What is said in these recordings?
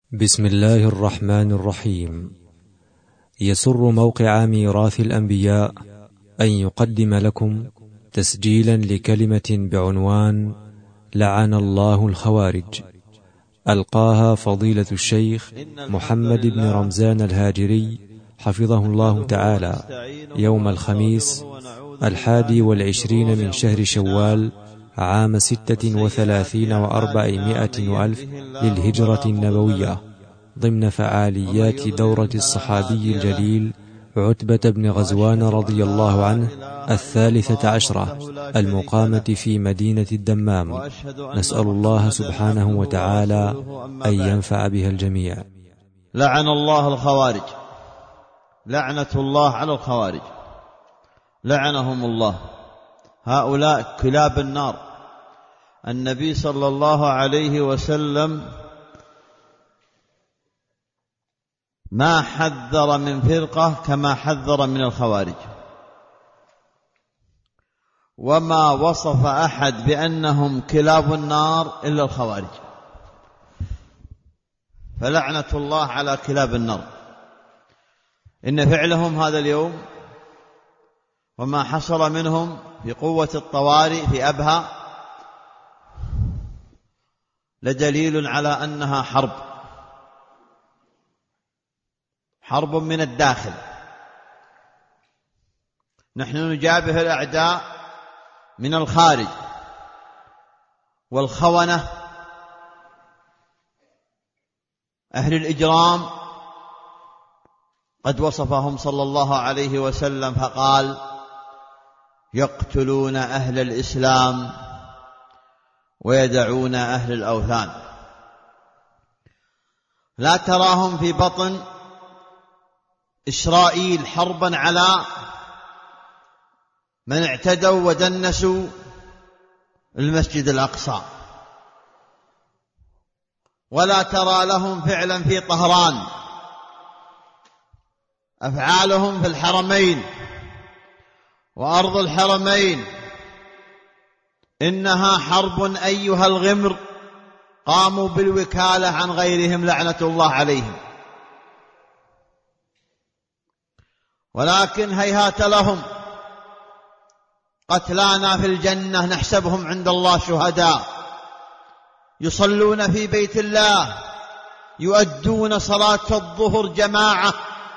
بسم الله الرحمن الرحيم. يسر موقع ميراث الأنبياء أن يقدم لكم تسجيلا لكلمة بعنوان لعن الله الخوارج، ألقاها فضيلة الشيخ محمد بن رمزان الهاجري حفظه الله تعالى يوم الخميس 21 من شهر شوال عام 36 و400 وألف للهجرة النبوية، ضمن فعاليات دورة الصحابي الجليل عتبة بن غزوان رضي الله عنه 13 المقامة في مدينة الدمام. نسأل الله سبحانه وتعالى أن ينفع بها الجميع. لعن الله الخوارج، لعنة الله على الخوارج، لعنهم الله. هؤلاء كلاب النار. النبي صلى الله عليه وسلم ما حذر من فرقة كما حذر من الخوارج، وما وصف أحد بأنهم كلاب النار إلا الخوارج، فلعنة الله على كلاب النار. إن فعلهم هذا اليوم وما حصل منهم في قوة الطوارئ في أبها لدليل على أنها حرب من الداخل. نحن نجابه الأعداء من الخارج، والخونة أهل الإجرام قد وصفهم صلى الله عليه وسلم فقال: يقتلون أهل الإسلام ويدعون أهل الأوثان. لا تراهم في بطن إسرائيل حربا على من اعتدوا ودنسوا المسجد الأقصى، ولا ترى لهم فعلا في طهران. أفعالهم في الحرمين وأرض الحرمين إنها حرب أيها الغمر، قاموا بالوكالة عن غيرهم لعنة الله عليهم. ولكن هيهات لهم، قتلانا في الجنة نحسبهم عند الله شهداء، يصلون في بيت الله، يؤدون صلاة الظهر جماعة،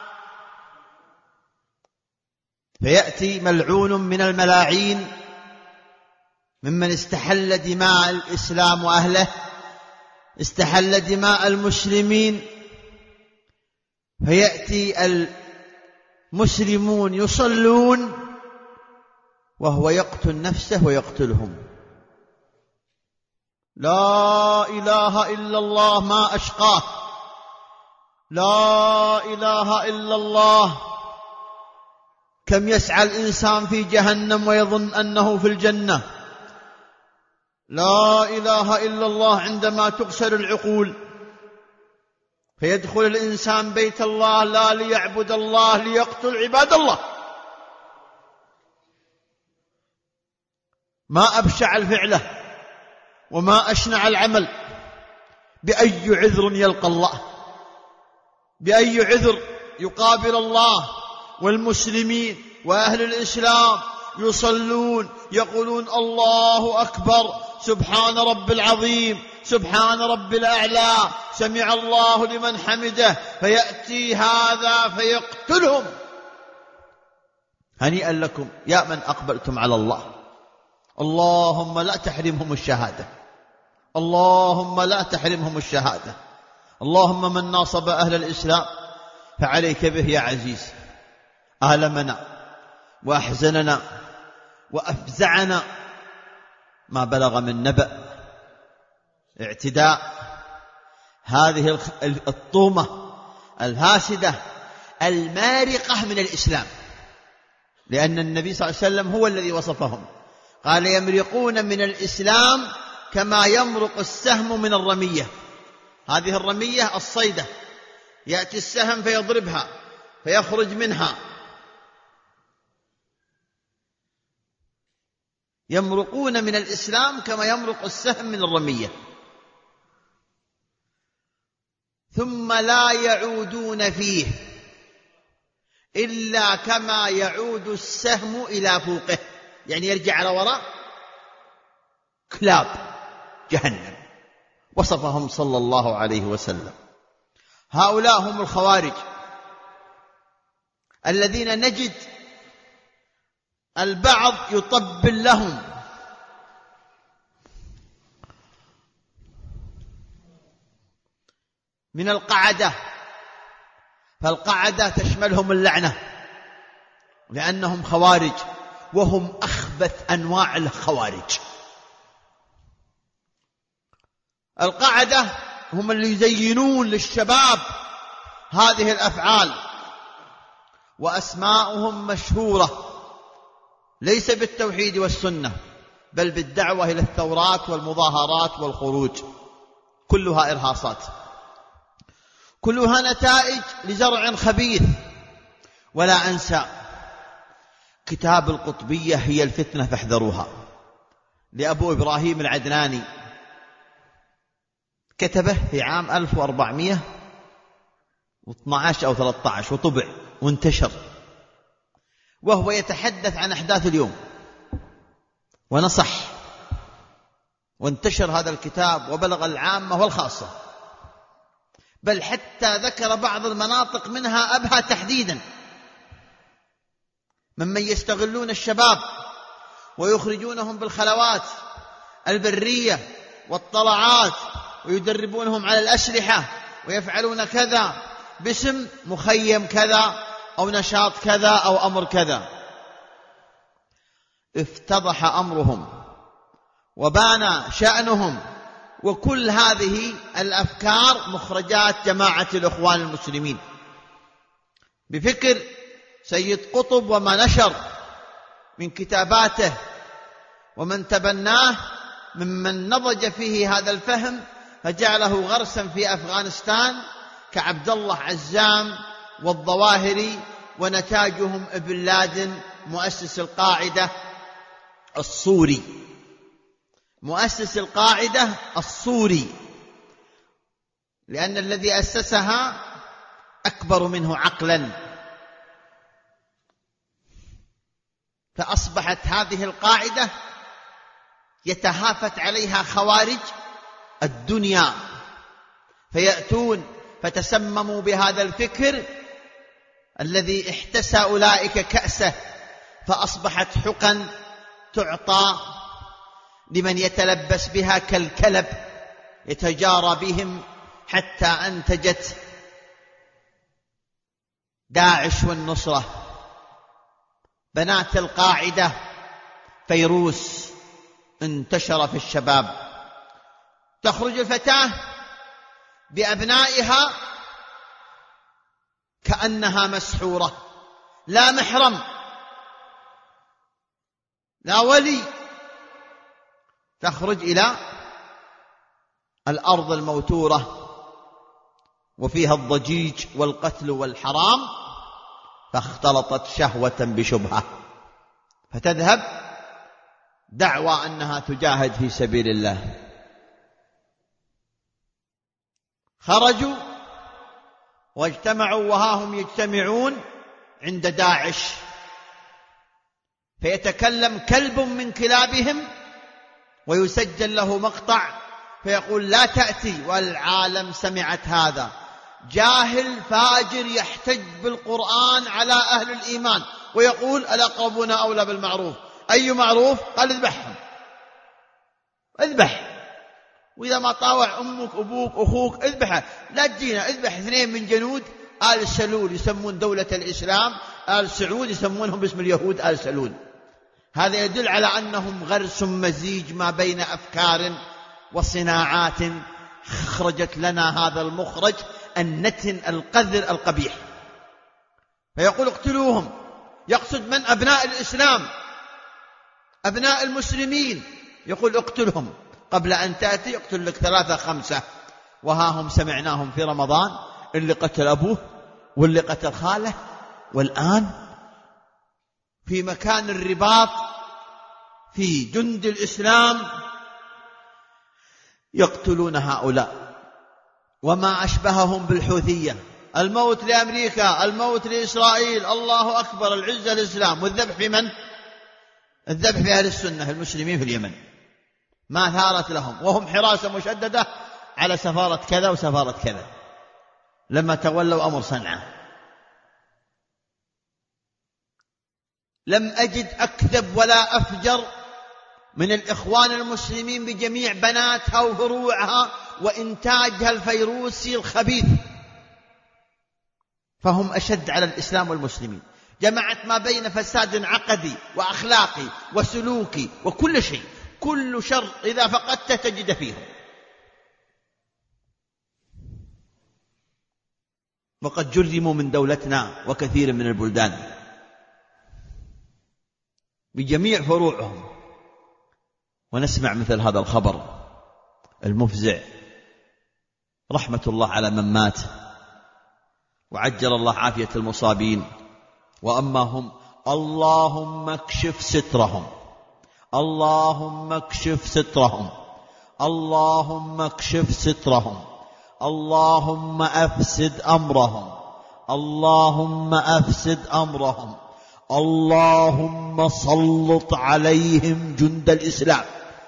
فيأتي ملعون من الملاعين ممن استحل دماء الإسلام وأهله، استحل دماء المسلمين، فيأتي المسلمون يصلون وهو يقتل نفسه ويقتلهم. لا إله إلا الله ما أشقاه، لا إله إلا الله. كم يسعى الإنسان في جهنم ويظن أنه في الجنة. لا إله إلا الله عندما تغسل العقول فيدخل الإنسان بيت الله لا ليعبد الله، ليقتل عباد الله. ما أبشع الفعلة وما أشنع العمل. بأي عذر يلقى الله، بأي عذر يقابل الله والمسلمين وأهل الإسلام يصلون يقولون الله أكبر، سبحان رب العظيم، سبحان رب الأعلى، سمع الله لمن حمده، فيأتي هذا فيقتلهم. هنيئا لكم يا من أقبلتم على الله. اللهم لا تحرمهم الشهادة، اللهم لا تحرمهم الشهادة. اللهم من ناصب أهل الإسلام فعليك به يا عزيز. آلمنا وأحزننا وأفزعنا ما بلغ من نبأ اعتداء هذه الطومة الفاسدة المارقة من الإسلام، لأن النبي صلى الله عليه وسلم هو الذي وصفهم، قال: يمرقون من الإسلام كما يمرق السهم من الرمية. هذه الرمية الصيدة، يأتي السهم فيضربها فيخرج منها. يمرقون من الإسلام كما يمرق السهم من الرمية. ثم لا يعودون فيه إلا كما يعود السهم إلى فوقه، يعني يرجع على وراء كلاب جهنم. وصفهم صلى الله عليه وسلم. هؤلاء هم الخوارج الذين نجد البعض يطبل لهم من القعدة، فالقعدة تشملهم اللعنة لأنهم خوارج، وهم أخبث أنواع الخوارج. القعدة هم اللي يزينون للشباب هذه الأفعال، وأسماؤهم مشهورة ليس بالتوحيد والسنة بل بالدعوة إلى الثورات والمظاهرات والخروج، كلها إرهاصات، كلها نتائج لزرع خبيث. ولا أنسى كتاب القطبية هي الفتنة فاحذروها لأبو إبراهيم العدناني، كتبه في عام 1412 أو 13 وطبع وانتشر، وهو يتحدث عن أحداث اليوم ونصح، وانتشر هذا الكتاب وبلغ العامة والخاصة، بل حتى ذكر بعض المناطق منها أبها تحديدا ممن يستغلون الشباب ويخرجونهم بالخلوات البرية والطلعات ويدربونهم على الأسلحة ويفعلون كذا باسم مخيم كذا أو نشاط كذا أو أمر كذا. افتضح أمرهم وبان شأنهم، وكل هذه الأفكار مخرجات جماعة الإخوان المسلمين بفكر سيد قطب وما نشر من كتاباته ومن تبناه ممن نضج فيه هذا الفهم فجعله غرسا في أفغانستان كعبد الله عزام والظواهري، ونتاجهم ابن لادن مؤسس القاعدة الصوري، مؤسس القاعدة الصوري، لأن الذي أسسها أكبر منه عقلا، فأصبحت هذه القاعدة يتهافت عليها خوارج الدنيا، فيأتون فتسمموا بهذا الفكر الذي احتسى أولئك كأسه، فأصبحت حقن تعطى لمن يتلبس بها كالكلب يتجارى بهم، حتى أنتجت داعش والنصرة. بنات القاعدة فيروس انتشر في الشباب، تخرج الفتاة بأبنائها كأنها مسحورة، لا محرم لا ولي، تخرج إلى الأرض الموتورة وفيها الضجيج والقتل والحرام، فاختلطت شهوة بشبهة، فتذهب دعوى أنها تجاهد في سبيل الله. خرجوا واجتمعوا وها هم يجتمعون عند داعش، فيتكلم كلب من كلابهم ويسجل له مقطع فيقول لا تأتي، والعالم سمعت هذا. جاهل فاجر يحتج بالقرآن على أهل الإيمان ويقول الأقربون أولى بالمعروف. أي معروف؟ قال اذبحهم، اذبح، وإذا ما طاوع أمك أبوك أخوك اذبحه، لا تجينا اذبح 2 من جنود آل سلول يسمون دولة الإسلام، آل سعود يسمونهم باسم اليهود آل سلول. هذا يدل على أنهم غرس مزيج ما بين أفكار وصناعات خرجت لنا هذا المخرج النتن القذر القبيح. فيقول اقتلوهم، يقصد من؟ أبناء الإسلام، أبناء المسلمين، يقول اقتلهم قبل أن تأتي اقتل لك 3 5. وها هم سمعناهم في رمضان اللي قتل أبوه واللي قتل خاله، والآن في مكان الرباط في جند الإسلام يقتلون هؤلاء. وما أشبههم بالحوثية. الموت لأمريكا، الموت لإسرائيل، الله أكبر، العزة للإسلام، والذبح في من؟ الذبح في أهل السنة المسلمين في اليمن، ما ثارت لهم، وهم حراسة مشددة على سفارة كذا وسفارة كذا لما تولوا أمر صنعاء. لم أجد أكذب ولا أفجر من الإخوان المسلمين بجميع بناتها وفروعها وإنتاجها الفيروسي الخبيث، فهم أشد على الإسلام والمسلمين. جمعت ما بين فساد عقدي وأخلاقي وسلوكي وكل شيء، كل شر إذا فقدته تجد فيهم. وقد جرموا من دولتنا وكثير من البلدان بجميع فروعهم، ونسمع مثل هذا الخبر المفزع. رحمة الله على من مات، وعجل الله عافية المصابين. وأما هم اللهم اكشف سترهم، اللهم اكشف سترهم، اللهم اكشف سترهم، اللهم أفسد أمرهم، اللهم أفسد أمرهم، اللهم سلط عليهم جند الإسلام،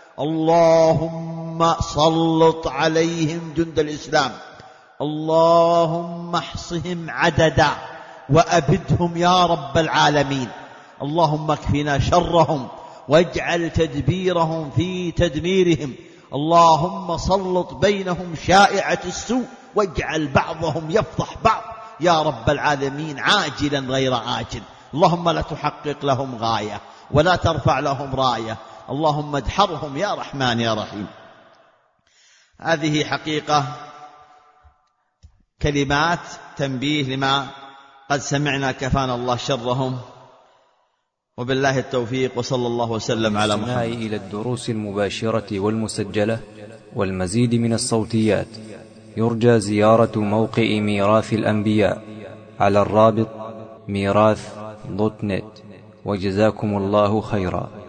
اللهم سلط عليهم جند الإسلام، اللهم احصهم عددا وأبدهم يا رب العالمين. اللهم اكفنا شرهم واجعل تدبيرهم في تدميرهم. اللهم سلط بينهم شائعة السوء واجعل بعضهم يفضح بعض يا رب العالمين عاجلا غير آجل. اللهم لا تحقق لهم غاية ولا ترفع لهم راية، اللهم ادحرهم يا رحمن يا رحيم. هذه حقيقة كلمات تنبيه لما قد سمعنا، كفانا الله شرهم، وبالله التوفيق، وصلى الله وسلم على محمد. إلى الدروس المباشرة والمسجلة والمزيد من الصوتيات يرجى زيارة موقع ميراث الأنبياء على الرابط ميراث.net. وجزاكم الله خيرا.